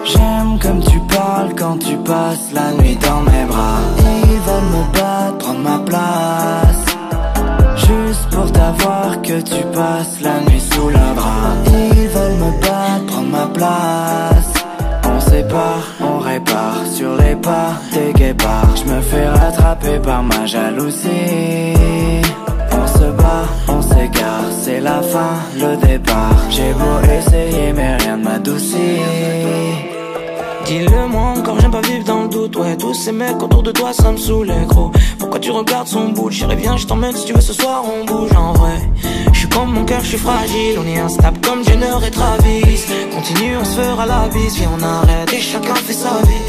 J'aime comme tu parles quand tu passes la nuit dans mes bras. Ils veulent me battre, prendre ma place, juste pour t'avoir que tu passes la nuit sous le bras. Ils veulent me battre, prendre ma place. On sépare, on répare sur les pas des guépards. Je me fais rattraper par ma jalousie. On se bat, on s'égare, c'est la fin, le départ. J'ai beau essayer mais rien ne m'adoucit. Dis-le-moi encore, j'aime pas vivre dans le doute. Ouais, tous ces mecs autour de toi, ça me saoule, gros. Pourquoi tu regardes son bout? Chérie, viens, je t'emmène si tu veux, ce soir on bouge en vrai. Je suis comme mon cœur, je suis fragile. On est instable comme Jenner et Travis. Continue, on se fera la bise. Viens, on arrête et chacun fait sa vie.